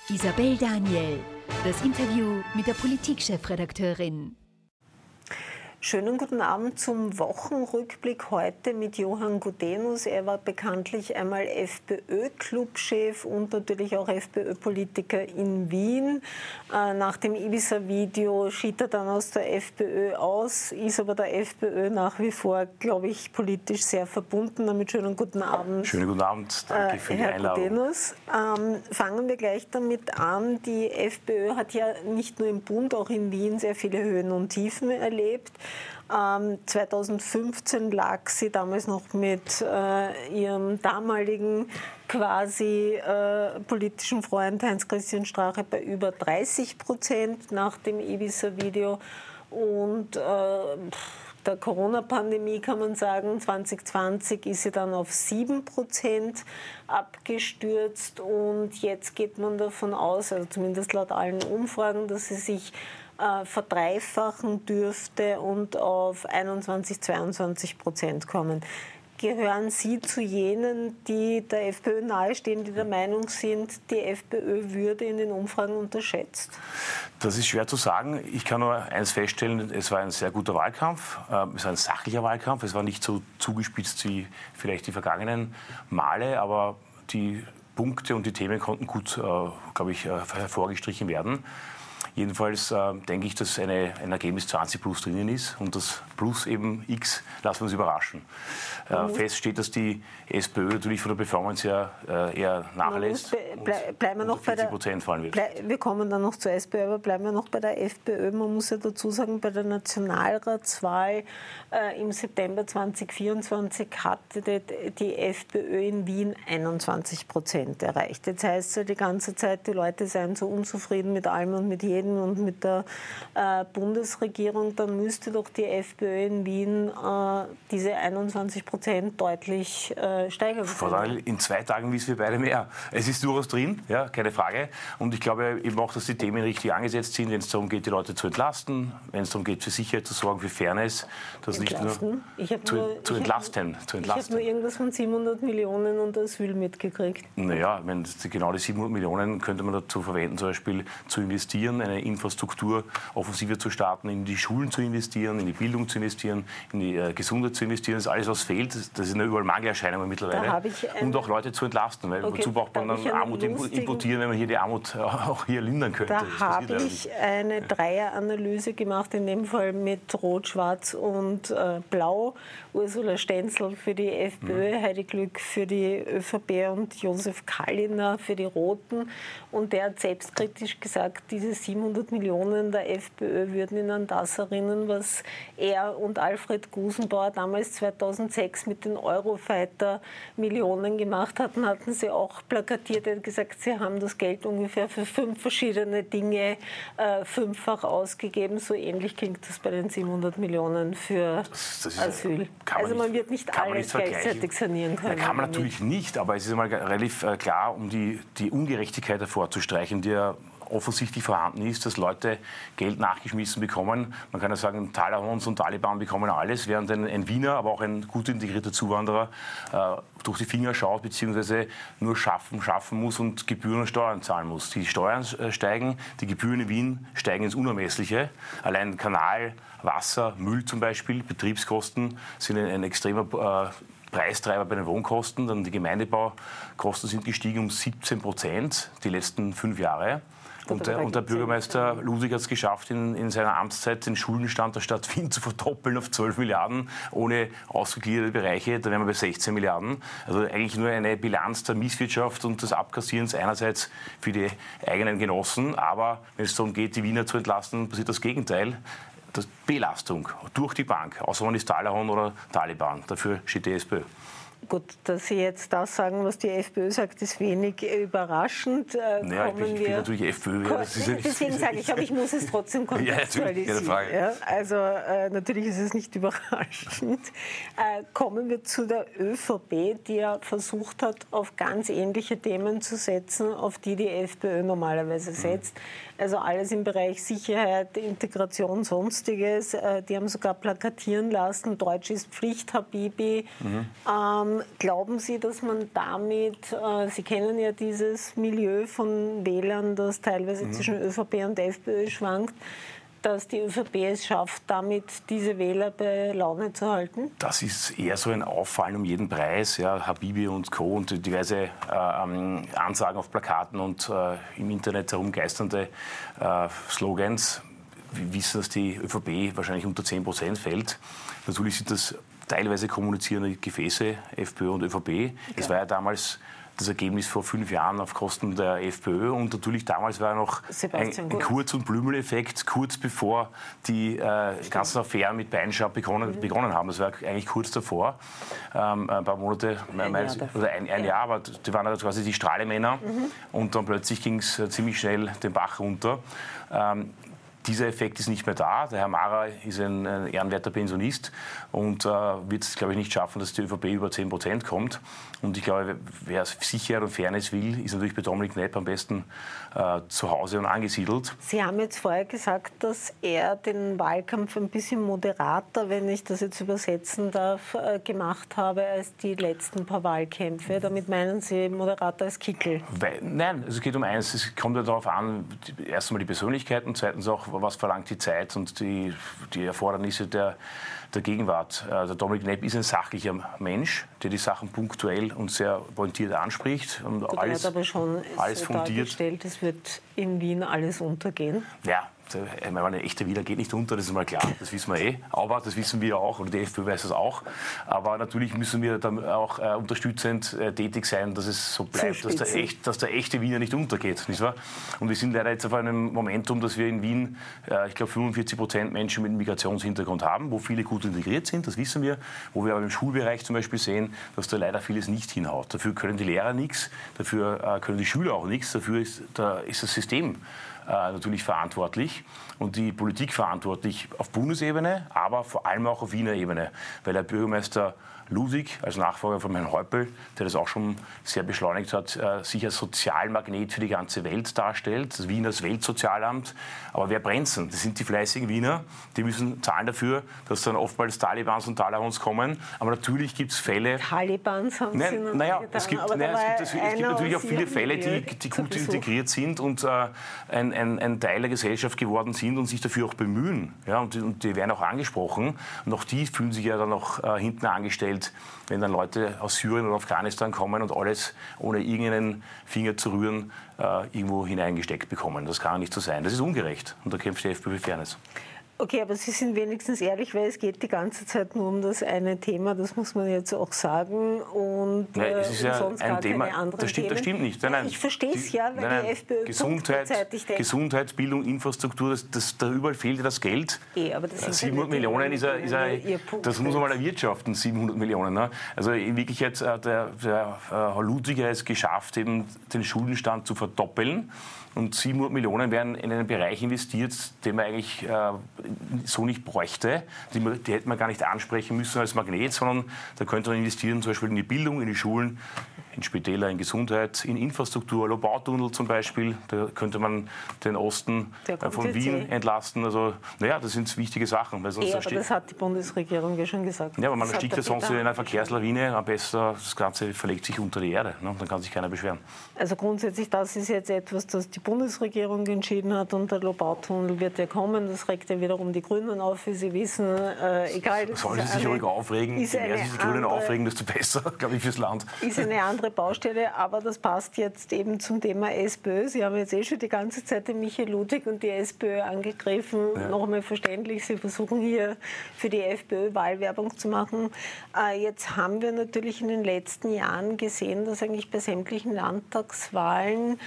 Isabel Daniel, das Interview mit der Politikchefredakteurin. Schönen guten Abend zum Wochenrückblick heute mit Johann Gudenus. Er war bekanntlich einmal FPÖ-Clubchef und natürlich auch FPÖ-Politiker in Wien. Nach dem Ibiza-Video schied er dann aus der FPÖ aus, ist aber der FPÖ nach wie vor, glaube ich, politisch sehr verbunden. Damit schönen guten Abend. Schönen guten Abend, danke für die Einladung. Herr Gudenus. Fangen wir gleich damit an. Die FPÖ hat ja nicht nur im Bund, auch in Wien sehr viele Höhen und Tiefen erlebt. 2015 lag sie damals noch mit ihrem damaligen quasi politischen Freund Heinz-Christian Strache bei über 30% nach dem Ibiza-Video. Und der Corona-Pandemie kann man sagen, 2020 ist sie dann auf 7% abgestürzt. Und jetzt geht man davon aus, also zumindest laut allen Umfragen, dass sie sich verdreifachen dürfte und auf 21-22% kommen. Gehören Sie zu jenen, die der FPÖ nahestehen, die der Meinung sind, die FPÖ würde in den Umfragen unterschätzt? Das ist schwer zu sagen. Ich kann nur eines feststellen, es war ein sehr guter Wahlkampf, es war ein sachlicher Wahlkampf, es war nicht so zugespitzt wie vielleicht die vergangenen Male, aber die Punkte und die Themen konnten gut, glaube ich, hervorgestrichen werden. Jedenfalls denke ich, dass ein Ergebnis 20 plus drinnen ist und das Plus eben X, lassen wir uns überraschen. Fest steht, dass die SPÖ natürlich von der Performance her eher nachlässt bleiben wir noch bei 40% fallen wird. Wir kommen dann noch zur SPÖ, aber bleiben wir noch bei der FPÖ. Man muss ja dazu sagen, bei der Nationalratswahl im September 2024 hatte die FPÖ in Wien 21% erreicht. Jetzt heißt es ja die ganze Zeit, die Leute seien so unzufrieden mit allem und mit jedem und mit der Bundesregierung, dann müsste doch die FPÖ in Wien diese 21% deutlich steigern können. Frau Daniel, in 2 Tagen wissen wir beide mehr. Es ist durchaus drin, ja, keine Frage. Und ich glaube eben auch, dass die Themen richtig angesetzt sind, wenn es darum geht, die Leute zu entlasten, wenn es darum geht, für Sicherheit zu sorgen, für Fairness. Das nicht nur zu entlasten. Ich habe nur irgendwas von 700 Millionen und Asyl mitgekriegt. Naja, genau die 700 Millionen könnte man dazu verwenden, zum Beispiel zu investieren, eine Infrastrukturoffensive zu starten, in die Schulen zu investieren, in die Bildung zu investieren, in die Gesundheit zu investieren. Das ist alles, was fehlt. Das sind ja überall Mangelerscheinungen mittlerweile. Und auch Leute zu entlasten, weil wozu braucht man dann Armut importieren, wenn man hier die Armut auch hier lindern könnte? Da habe ich eine Dreieranalyse gemacht, in dem Fall mit Rot, Schwarz und Blau. Ursula Stenzel für die FPÖ, Heidi Glück für die ÖVP und Josef Kalliner für die Roten. Und der hat selbstkritisch gesagt, diese 700 Millionen der FPÖ würden ihn an das erinnern, was er und Alfred Gusenbauer damals 2006 mit den Eurofighter-Millionen gemacht hatten sie auch plakatiert. Er hat gesagt, sie haben das Geld ungefähr für 5 verschiedene Dinge fünffach ausgegeben. So ähnlich klingt das bei den 700 Millionen für Asyl. Also man wird nicht alles gleichzeitig sanieren können. Kann man natürlich nicht, aber es ist einmal relativ klar, um die Ungerechtigkeit hervorzustreichen, die ja offensichtlich vorhanden ist, dass Leute Geld nachgeschmissen bekommen. Man kann ja sagen, Talahons und Taliban bekommen alles, während ein Wiener, aber auch ein gut integrierter Zuwanderer durch die Finger schaut, beziehungsweise nur schaffen muss und Gebühren und Steuern zahlen muss. Die Steuern steigen, die Gebühren in Wien steigen ins Unermessliche. Allein Kanal, Wasser, Müll zum Beispiel, Betriebskosten sind ein extremer Preistreiber bei den Wohnkosten. Dann die Gemeindebaukosten sind gestiegen um 17% die letzten 5 Jahre. Und der Bürgermeister Ludwig hat es geschafft, in seiner Amtszeit den Schuldenstand der Stadt Wien zu verdoppeln auf 12 Milliarden, ohne ausgegliederte Bereiche. Da wären wir bei 16 Milliarden. Also eigentlich nur eine Bilanz der Misswirtschaft und des Abkassierens einerseits für die eigenen Genossen. Aber wenn es darum geht, die Wiener zu entlasten, passiert das Gegenteil. Das Belastung durch die Bank, außer man ist Talahon oder Taliban. Dafür steht die SPÖ. Gut, dass Sie jetzt das sagen, was die FPÖ sagt, ist wenig überraschend. Naja, ich bin natürlich FPÖ. Deswegen sage ich, aber ich muss es trotzdem kontextualisieren. Ja, also natürlich ist es nicht überraschend. Kommen wir zu der ÖVP, die ja versucht hat, auf ganz ähnliche Themen zu setzen, auf die die FPÖ normalerweise setzt. Also alles im Bereich Sicherheit, Integration, Sonstiges. Die haben sogar plakatieren lassen, Deutsch ist Pflicht, Habibi. Glauben Sie, dass man damit, Sie kennen ja dieses Milieu von Wählern, das teilweise zwischen ÖVP und FPÖ schwankt, dass die ÖVP es schafft, damit diese Wähler bei Laune zu halten? Das ist eher so ein Auffallen um jeden Preis. Ja, Habibi und Co. und diverse Ansagen auf Plakaten und im Internet herumgeisternde Slogans. Wir wissen, dass die ÖVP wahrscheinlich unter 10% fällt. Natürlich sind das teilweise kommunizierende Gefäße, FPÖ und ÖVP. Okay. Es war ja damals das Ergebnis vor 5 Jahren auf Kosten der FPÖ. Und natürlich damals war noch ein Kurz- und Blümel-Effekt, kurz bevor die ganzen Affären mit Beinschab begonnen haben. Das war eigentlich kurz davor, ein paar Monate, oder ein Jahr, aber die waren also quasi die Strahlemänner. Und dann plötzlich ging es ziemlich schnell den Bach runter. Dieser Effekt ist nicht mehr da. Der Herr Mara ist ein ehrenwerter Pensionist und wird es, glaube ich, nicht schaffen, dass die ÖVP über 10% kommt. Und ich glaube, wer Sicherheit und Fairness will, ist natürlich bei Dominik Kneip am besten zu Hause und angesiedelt. Sie haben jetzt vorher gesagt, dass er den Wahlkampf ein bisschen moderater, wenn ich das jetzt übersetzen darf, gemacht habe als die letzten paar Wahlkämpfe. Damit meinen Sie moderater als Kickl? Nein, es geht um eins. Es kommt ja darauf an, erst einmal die Persönlichkeit und zweitens auch, was verlangt die Zeit und die Erfordernisse der Gegenwart. Der Dominik Kneip ist ein sachlicher Mensch, der die Sachen punktuell und sehr pointiert anspricht. Und gut, alles, er hat aber schon alles fundiert. Es wird in Wien alles untergehen. Ja. Ein echter Wiener geht nicht unter, das ist mal klar, das wissen wir aber das wissen wir auch, und die FPÖ weiß das auch. Aber natürlich müssen wir dann auch unterstützend tätig sein, dass es so bleibt, dass der echte Wiener nicht untergeht. Nicht wahr? Und wir sind leider jetzt auf einem Momentum, dass wir in Wien, ich glaube, 45% Menschen mit Migrationshintergrund haben, wo viele gut integriert sind, das wissen wir, wo wir aber im Schulbereich zum Beispiel sehen, dass da leider vieles nicht hinhaut. Dafür können die Lehrer nichts, dafür können die Schüler auch nichts, dafür ist das System natürlich verantwortlich und die Politik verantwortlich auf Bundesebene, aber vor allem auch auf Wiener Ebene, weil der Bürgermeister Ludwig als Nachfolger von Herrn Häupl, der das auch schon sehr beschleunigt hat, sich als Sozialmagnet für die ganze Welt darstellt, das Wien als Weltsozialamt. Aber wer bremsen? Das sind die fleißigen Wiener, die müssen zahlen dafür, dass dann oftmals Talibans und Talahons kommen. Aber natürlich gibt es Fälle... Talibans haben Sie noch nicht getan. Es gibt natürlich auch viele Fälle, die gut integriert sind und ein Teil der Gesellschaft geworden sind und sich dafür auch bemühen. Ja, und die werden auch angesprochen. Und auch die fühlen sich ja dann auch hinten angestellt, wenn dann Leute aus Syrien oder Afghanistan kommen und alles ohne irgendeinen Finger zu rühren irgendwo hineingesteckt bekommen. Das kann nicht so sein. Das ist ungerecht. Und da kämpft die FPÖ für Fairness. Okay, aber Sie sind wenigstens ehrlich, weil es geht die ganze Zeit nur um das eine Thema, das muss man jetzt auch sagen. Und es ist ja sonst ein Thema, das stimmt nicht. Nein, ich verstehe es ja, weil die FPÖ Gesundheit, Bildung, Infrastruktur, da überall fehlt ja das Geld. Aber das sind 700 Millionen das muss man mal erwirtschaften, 700 Millionen. Ne? Also in Wirklichkeit hat der Herr Ludwig es geschafft, eben den Schuldenstand zu verdoppeln. Und 700 Millionen werden in einen Bereich investiert, den man eigentlich so nicht bräuchte. Die hätte man gar nicht ansprechen müssen als Magnet, sondern da könnte man investieren, zum Beispiel in die Bildung, in die Schulen, in Spitäler, in Gesundheit, in Infrastruktur, Lobautunnel zum Beispiel. Da könnte man den Osten von Wien entlasten. Also, das sind wichtige Sachen. Weil sonst aber das hat die Bundesregierung ja schon gesagt. Ja, aber man erstickt ja sonst in einer Verkehrslawine. Am besten, das Ganze verlegt sich unter die Erde. Ne? Dann kann sich keiner beschweren. Also grundsätzlich, das ist jetzt etwas, das die Bundesregierung entschieden hat, und der Lobautunnel wird ja kommen. Das regt ja wiederum die Grünen auf, wie Sie wissen. Egal. Sollen sie sich ruhig aufregen? Je mehr sich die Grünen aufregen, desto besser, glaube ich, fürs Land. Ist eine andere Baustelle, aber das passt jetzt eben zum Thema SPÖ. Sie haben jetzt schon die ganze Zeit den Michael Ludwig und die SPÖ angegriffen. Ja. Noch einmal verständlich, Sie versuchen hier für die FPÖ Wahlwerbung zu machen. Jetzt haben wir natürlich in den letzten Jahren gesehen, dass eigentlich bei sämtlichen Landtagswahlen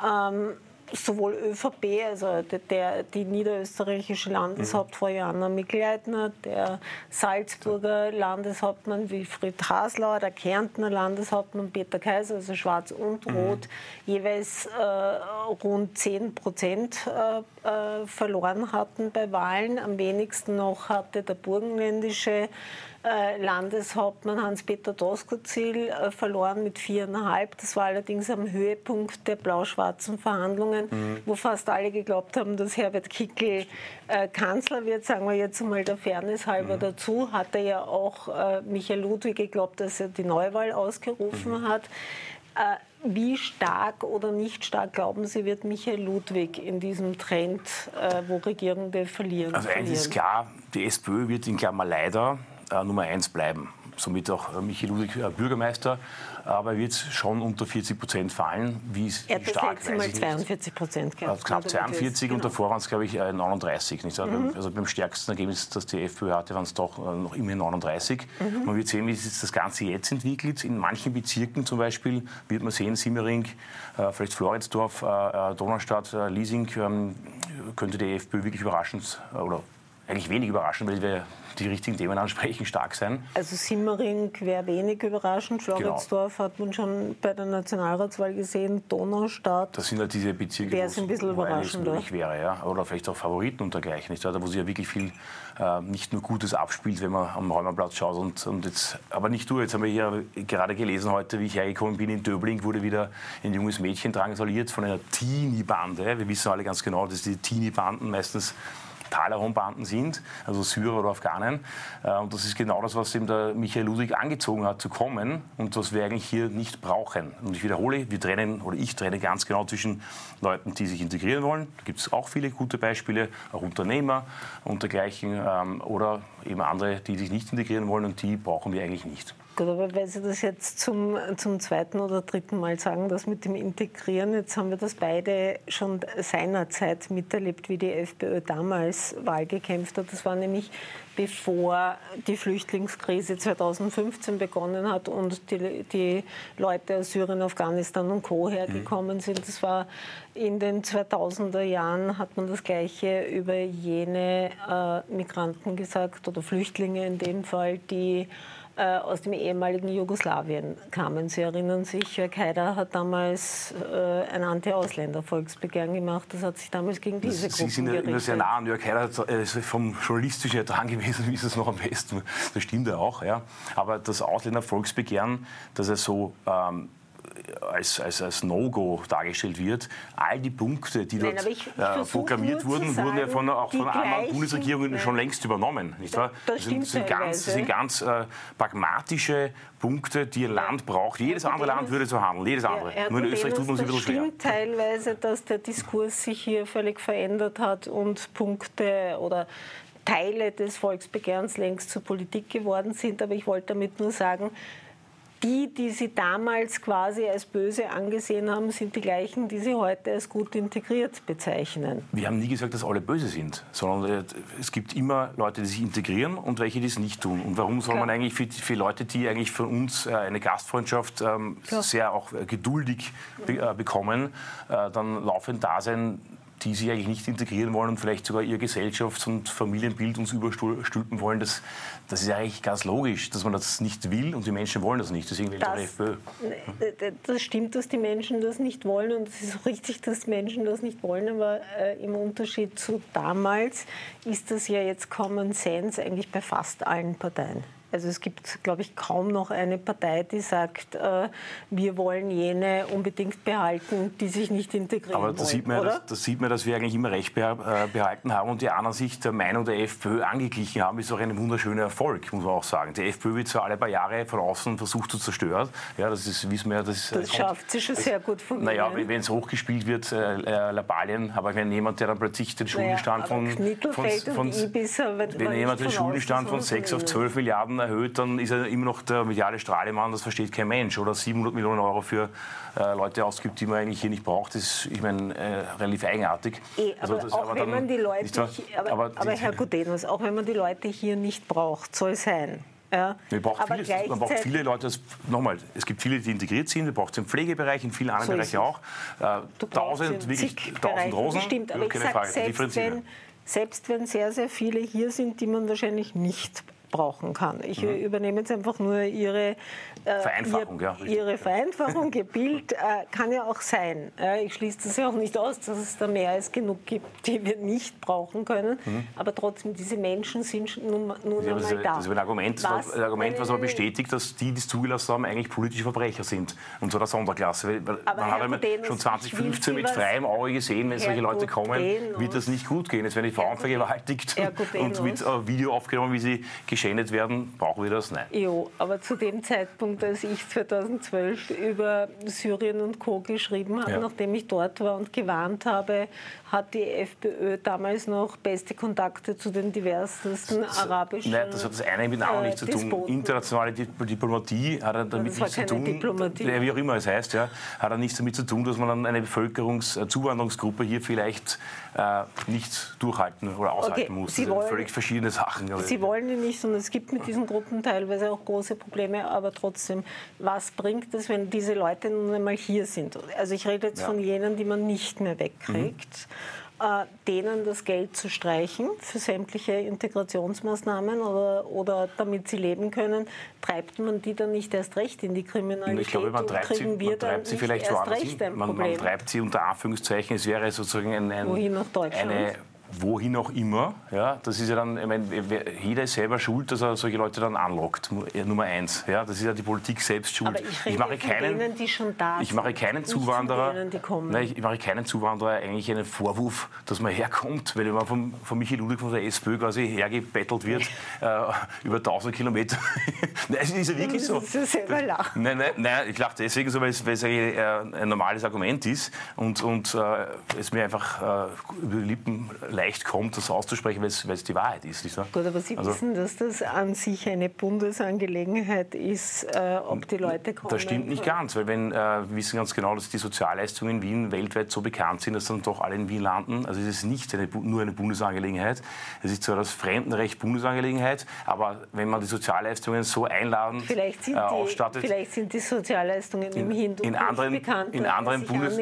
sowohl ÖVP, also die niederösterreichische Landeshauptfrau Joanna Mikl-Leitner, der Salzburger Landeshauptmann Wilfried Haslauer, der Kärntner Landeshauptmann Peter Kaiser, also Schwarz und Rot, jeweils rund 10% verloren hatten bei Wahlen. Am wenigsten noch hatte der burgenländische Landeshauptmann Hans-Peter Doskozil verloren mit 4,5. Das war allerdings am Höhepunkt der blau-schwarzen Verhandlungen. gekommen, wo fast alle geglaubt haben, dass Herbert Kickl Kanzler wird, sagen wir jetzt mal der Fairness halber dazu, hat er ja auch Michael Ludwig geglaubt, dass er die Neuwahl ausgerufen hat. Wie stark oder nicht stark glauben Sie, wird Michael Ludwig in diesem Trend, wo Regierende verlieren? Also eins ist klar, die SPÖ wird in Klammer leider Nummer 1 bleiben. Somit auch Michael Ludwig Bürgermeister, aber er wird schon unter 40% fallen. Wie er hat stark, das letzte Mal 42% gehabt. Knapp 42 und davor waren es, glaube ich, 39. Nicht? Also beim stärksten Ergebnis, das die FPÖ hatte, waren es doch noch immerhin 39. Man wird sehen, wie sich das Ganze jetzt entwickelt. In manchen Bezirken zum Beispiel wird man sehen, Simmering, vielleicht Floridsdorf, Donaustadt, Liesing, könnte die FPÖ wirklich überraschend oder eigentlich wenig überraschend, weil wir die richtigen Themen ansprechen, stark sein. Also Simmering wäre wenig überraschend. Floridsdorf hat man schon bei der Nationalratswahl gesehen. Donaustadt. Das sind halt diese Bezirke, wo es möglich wäre. Ja? Oder vielleicht auch Favoriten und dergleichen. Nicht? Da wo sich ja wirklich viel nicht nur Gutes abspielt, wenn man am Reumerplatz schaut. Und jetzt, aber nicht nur. Jetzt haben wir hier gerade gelesen heute, wie ich hergekommen bin in Döbling, wurde wieder ein junges Mädchen drangsaliert von einer Teenie-Bande. Wir wissen alle ganz genau, dass die Teenie-Banden meistens Talerhornbanden sind, also Syrer oder Afghanen. Und das ist genau das, was eben der Michael Ludwig angezogen hat, zu kommen und was wir eigentlich hier nicht brauchen. Und ich wiederhole, ich trenne ganz genau zwischen Leuten, die sich integrieren wollen. Da gibt es auch viele gute Beispiele, auch Unternehmer und dergleichen, oder eben andere, die sich nicht integrieren wollen und die brauchen wir eigentlich nicht. Gut, aber weil Sie das jetzt zum zweiten oder dritten Mal sagen, das mit dem Integrieren, jetzt haben wir das beide schon seinerzeit miterlebt, wie die FPÖ damals Wahl gekämpft hat. Das war nämlich bevor die Flüchtlingskrise 2015 begonnen hat und die Leute aus Syrien, Afghanistan und Co. hergekommen sind. Das war in den 2000er Jahren, hat man das Gleiche über jene Migranten gesagt, oder Flüchtlinge in dem Fall, die aus dem ehemaligen Jugoslawien kamen. Sie erinnern sich, Jörg Haider hat damals ein Anti-Ausländer-Volksbegehren gemacht. Das hat sich damals gegen diese Gruppen gerichtet. Sie sind immer sehr nah an Jörg Haider, ist vom Journalistischen dran gewesen, wie ist es noch am besten. Das stimmt ja auch. Ja. Aber das Ausländer-Volksbegehren, dass er so als No-Go dargestellt wird. All die Punkte, die dort proklamiert wurden, wurden ja von anderen Bundesregierungen schon längst übernommen. Nicht wahr? Das sind ganz pragmatische Punkte, die ein Land braucht. Jedes andere Land würde so handeln, jedes andere. Nur in Österreich tut man sich ein bisschen schwer. Das stimmt teilweise, dass der Diskurs sich hier völlig verändert hat und Punkte oder Teile des Volksbegehrens längst zur Politik geworden sind. Aber ich wollte damit nur sagen, die Sie damals quasi als böse angesehen haben, sind die gleichen, die Sie heute als gut integriert bezeichnen. Wir haben nie gesagt, dass alle böse sind, sondern es gibt immer Leute, die sich integrieren und welche, die es nicht tun. Und warum soll man eigentlich für Leute, die eigentlich von uns eine Gastfreundschaft sehr auch geduldig bekommen, dann laufend da sein, die sich eigentlich nicht integrieren wollen und vielleicht sogar ihr Gesellschafts- und Familienbild uns überstülpen wollen, das ist ja eigentlich ganz logisch, dass man das nicht will und die Menschen wollen das nicht. Deswegen will die FPÖ. Das stimmt, dass die Menschen das nicht wollen und es ist auch richtig, dass Menschen das nicht wollen, aber im Unterschied zu damals ist das ja jetzt Common Sense eigentlich bei fast allen Parteien. Also es gibt, glaube ich, kaum noch eine Partei, die sagt, wir wollen jene unbedingt behalten, die sich nicht integrieren wollen. Aber das sieht man, dass wir eigentlich immer Recht behalten haben und die anderen sich der Meinung der FPÖ angeglichen haben, ist auch ein wunderschöner Erfolg, muss man auch sagen. Die FPÖ wird zwar alle paar Jahre von außen versucht zu zerstören. Ja, das ist, wissen wir, das schafft sie schon sehr gut von Naja, wenn es hochgespielt wird, Labalien, aber wenn jemand, der dann plötzlich den Schuldenstand von 6 auf 12 Milliarden erhöht, dann ist er immer noch der mediale Strahlemann, das versteht kein Mensch. Oder 700 Millionen Euro für Leute ausgibt, die man eigentlich hier nicht braucht, das ist, ich meine, relativ eigenartig. Aber Herr Gudenus, auch wenn man die Leute hier nicht braucht, soll sein. Ja. Man braucht viele Leute, nochmal, es gibt viele, die integriert sind, man braucht es im Pflegebereich, in vielen anderen Bereichen auch. 1000 Rosen, stimmt, aber ich sage, selbst wenn sehr, sehr viele hier sind, die man wahrscheinlich nicht brauchen kann. Ich übernehme jetzt einfach nur Ihre Vereinfachung, Ihre Vereinfachung, Ihr Bild kann ja auch sein. Ich schließe das ja auch nicht aus, dass es da mehr als genug gibt, die wir nicht brauchen können. Aber trotzdem, diese Menschen sind nun einmal da. Das ist ein Argument, was aber bestätigt, dass die es zugelassen haben, eigentlich politische Verbrecher sind. Und so der Sonderklasse. Man hat schon 2015 mit freiem Auge gesehen, wenn solche Leute kommen, wird das nicht gut gehen. Es werden die Frauen vergewaltigt und mit Video aufgenommen, wie sie geschändet werden. Brauchen wir das? Nein. Jo, aber zu dem Zeitpunkt, als ich 2012 über Syrien und Co. geschrieben habe, nachdem ich dort war und gewarnt habe, hat die FPÖ damals noch beste Kontakte zu den diversesten arabischen Nein, das hat das eine mit dem anderen nichts zu tun. Despoten. Internationale Diplomatie hat damit nichts zu tun. Wie auch immer es heißt, hat nichts damit zu tun, dass man dann eine Zuwanderungsgruppe hier vielleicht nicht durchhalten oder aushalten muss. Das sind völlig verschiedene Sachen. Sie wollen die nicht, und es gibt mit diesen Gruppen teilweise auch große Probleme, aber trotzdem, was bringt es, wenn diese Leute nun einmal hier sind? Also ich rede jetzt von jenen, die man nicht mehr wegkriegt. Denen das Geld zu streichen für sämtliche Integrationsmaßnahmen oder damit sie leben können, treibt man die dann nicht erst recht in die Kriminalität? Ich glaube, man treibt sie vielleicht woanders hin. Man treibt sie unter Anführungszeichen, es wäre sozusagen wohin nach Deutschland? Wohin auch immer. Ja, das ist ja dann, ich meine, jeder ist selber schuld, dass er solche Leute dann anlockt. Nummer eins. Ja, das ist ja die Politik selbst schuld. Aber ich mache keinen, die schon da sind. Ich mache keinen Zuwanderer. Denen, die kommen. Nein, ich mache keinen Zuwanderer eigentlich einen Vorwurf, dass man herkommt, weil man von Michael Ludwig von der SPÖ quasi hergebettelt wird über 1000 Kilometer. Nein, es ist ja wirklich so. Du selber lachen. Nein, ich lache deswegen so, weil es eigentlich ein normales Argument ist und es mir einfach über die Lippen leicht kommt, das auszusprechen, weil es die Wahrheit ist. Nicht wahr? Gut, aber Sie wissen, dass das an sich eine Bundesangelegenheit ist, ob die Leute kommen. Das stimmt nicht ganz, weil wir wissen ganz genau, dass die Sozialleistungen in Wien weltweit so bekannt sind, dass dann doch alle in Wien landen. Also es ist nicht nur eine Bundesangelegenheit. Es ist zwar das Fremdenrecht Bundesangelegenheit, aber wenn man die Sozialleistungen so einladend ausstattet... Vielleicht sind die Sozialleistungen im Hintergrund bekannt. In anderen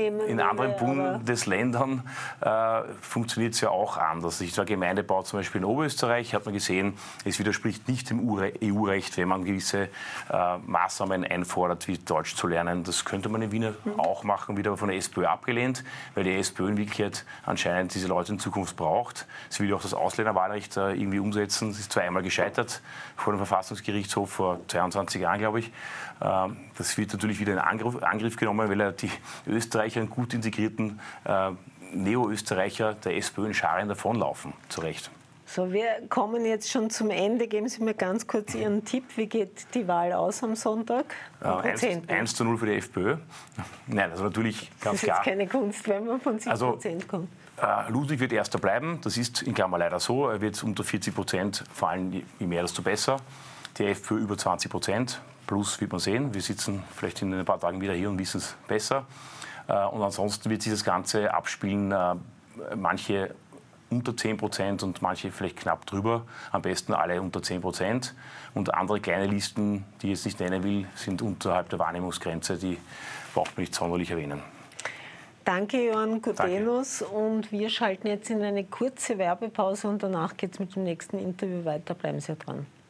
Bundesländern funktioniert es ja auch anders. Der Gemeindebau zum Beispiel in Oberösterreich hat man gesehen, es widerspricht nicht dem EU-Recht, wenn man gewisse Maßnahmen einfordert, wie Deutsch zu lernen. Das könnte man in Wien auch machen, wieder von der SPÖ abgelehnt, weil die SPÖ in Wirklichkeit anscheinend diese Leute in Zukunft braucht. Sie will auch das Ausländerwahlrecht irgendwie umsetzen. Es ist zwar einmal gescheitert vor dem Verfassungsgerichtshof vor 22 Jahren, glaube ich. Das wird natürlich wieder in Angriff genommen, weil die Österreicher einen gut integrierten Neo-Österreicher der SPÖ in Scharen davonlaufen, zu Recht. So, wir kommen jetzt schon zum Ende. Geben Sie mir ganz kurz Ihren Tipp. Wie geht die Wahl aus am Sonntag? 1:0 für die FPÖ. Nein, also natürlich ganz klar. Das ist jetzt keine Kunst, wenn man von 7% kommt. Ludwig wird Erster bleiben. Das ist in Klammer leider so. Er wird unter 40%, vor allem je mehr, desto besser. Die FPÖ über 20%. Plus wird man sehen. Wir sitzen vielleicht in ein paar Tagen wieder hier und wissen es besser. Und ansonsten wird sich das Ganze abspielen, manche unter 10% und manche vielleicht knapp drüber, am besten alle unter 10%. Und andere kleine Listen, die ich jetzt nicht nennen will, sind unterhalb der Wahrnehmungsgrenze, die braucht man nicht sonderlich erwähnen. Danke, Johann Gudenus. Und wir schalten jetzt in eine kurze Werbepause und danach geht es mit dem nächsten Interview weiter. Bleiben Sie dran.